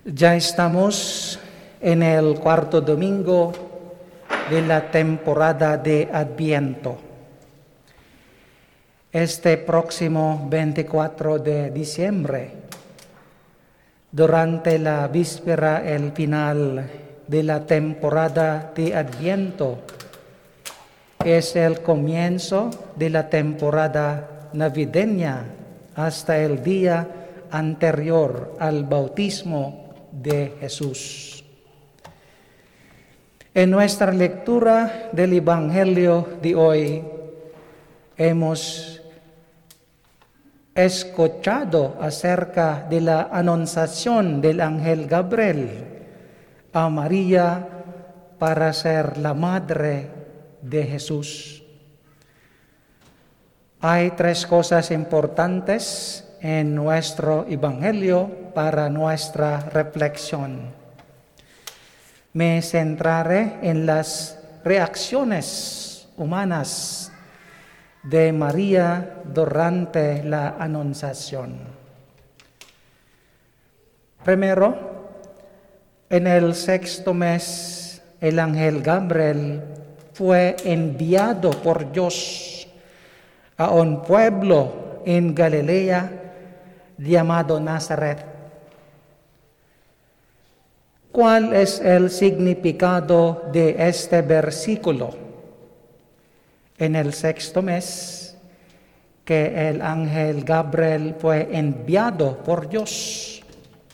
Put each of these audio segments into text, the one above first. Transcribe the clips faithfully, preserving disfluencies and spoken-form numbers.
Ya estamos en el cuarto domingo de la temporada de Adviento. Este próximo veinticuatro de diciembre, durante la víspera, el final de la temporada de Adviento, es el comienzo de la temporada navideña hasta el día anterior al bautismo de Jesús. En nuestra lectura del Evangelio de hoy hemos escuchado acerca de la anunciación del ángel Gabriel a María para ser la madre de Jesús. Hay tres cosas importantes en nuestro Evangelio para nuestra reflexión. Me centraré en las reacciones humanas de María durante la anunciación. Primero, en el sexto mes, el ángel Gabriel fue enviado por Dios a un pueblo en Galilea llamado Nazaret. ¿Cuál es el significado de este versículo? En el sexto mes, que el ángel Gabriel fue enviado por Dios,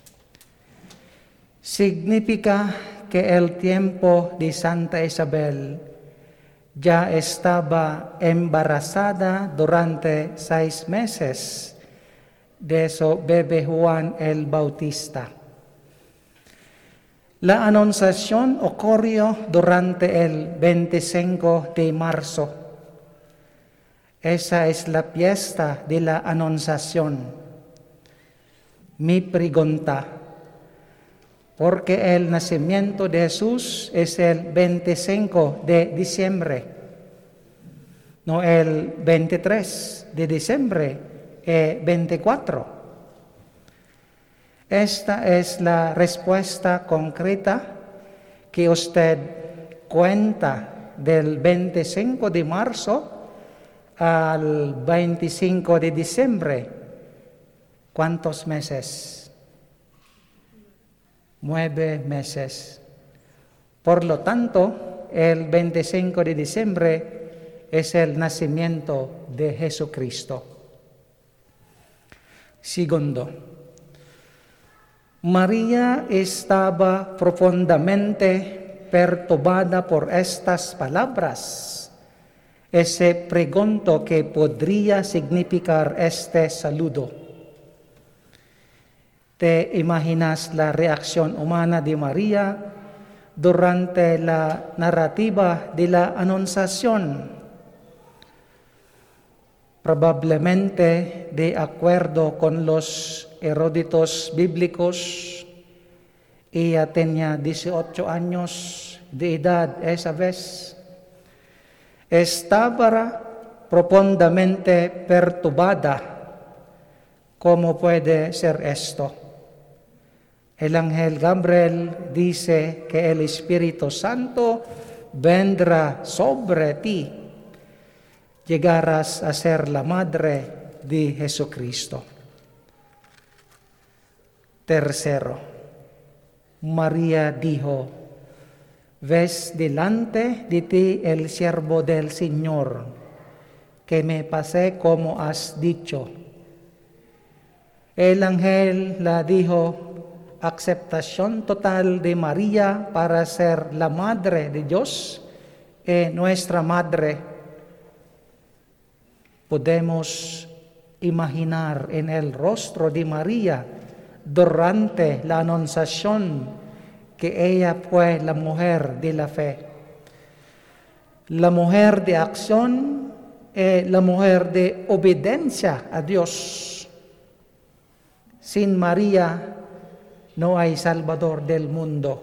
significa que el tiempo de Santa Isabel ya estaba embarazada durante seis meses de su bebé Juan el Bautista. La anunciación ocurrió durante el veinticinco de marzo. Esa es la fiesta de la anunciación. Mi pregunta, ¿por qué el nacimiento de Jesús es el veinticinco de diciembre? No el veintitrés de diciembre, eh, veinticuatro. Esta es la respuesta concreta que usted cuenta del veinticinco de marzo al veinticinco de diciembre. ¿Cuántos meses? Nueve meses. Por lo tanto, el veinticinco de diciembre es el nacimiento de Jesucristo. Segundo, María estaba profundamente perturbada por estas palabras. Y se preguntó qué podría significar este saludo. ¿Te imaginas la reacción humana de María durante la narrativa de la anunciación? Probablemente, de acuerdo con los eruditos bíblicos, ella tenía dieciocho años de edad esa vez. Estaba profundamente perturbada. ¿Cómo puede ser esto? El ángel Gabriel dice que el Espíritu Santo vendrá sobre ti. Llegarás a ser la madre de Jesucristo. Tercero, María dijo: «Ves delante de ti el siervo del Señor, que me pase como has dicho». El ángel la dijo: aceptación total de María para ser la madre de Dios y nuestra madre. Podemos imaginar en el rostro de María durante la anunciación que ella fue la mujer de la fe, la mujer de acción y la mujer de obediencia a Dios. Sin María no hay Salvador del mundo.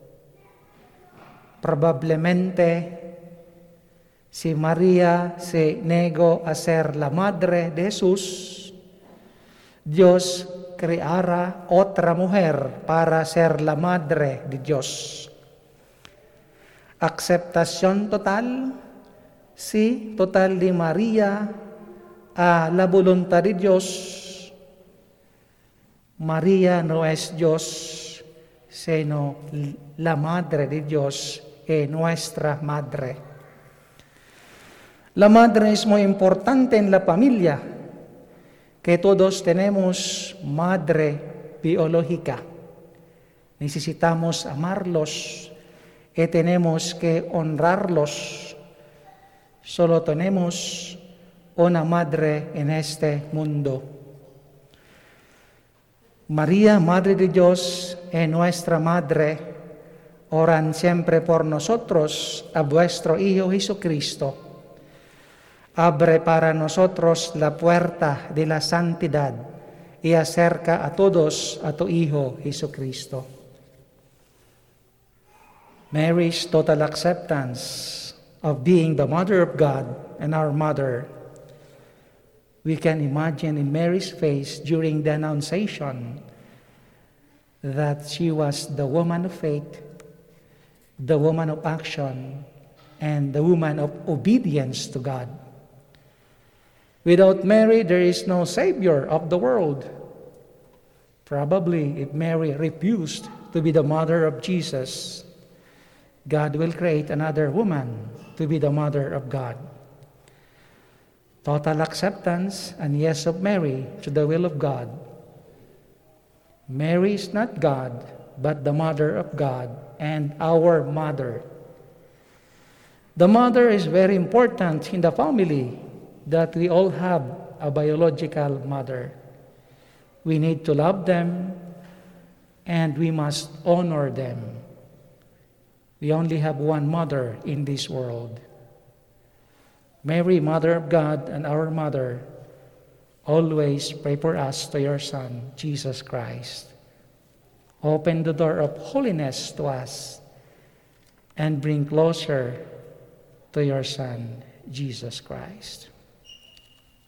Probablemente, si María se negó a ser la madre de Jesús, Dios creara otra mujer para ser la madre de Dios. Aceptación total, sí, total de María a la voluntad de Dios. María no es Dios, sino la madre de Dios y nuestra madre. La madre es muy importante en la familia, que todos tenemos madre biológica. Necesitamos amarlos y tenemos que honrarlos. Solo tenemos una madre en este mundo. María, Madre de Dios, y nuestra Madre, oran siempre por nosotros a vuestro Hijo Jesucristo. Abre para nosotros la puerta de la santidad y acerca a todos a tu Hijo Jesucristo. Mary's total acceptance of being the Mother of God and our Mother. We can imagine in Mary's face during the Annunciation that she was the woman of faith, the woman of action, and the woman of obedience to God. Without Mary, there is no Savior of the world. Probably if Mary refused to be the mother of Jesus, God will create another woman to be the mother of God. Total acceptance and yes of Mary to the will of God. Mary is not God, but the mother of God and our mother. The mother is very important in the family, that we all have a biological mother. We need to love them and we must honor them. We only have one mother in this world. Mary, Mother of God and our Mother, always pray for us to your Son, Jesus Christ. Open the door of holiness to us and bring closer to your Son, Jesus Christ.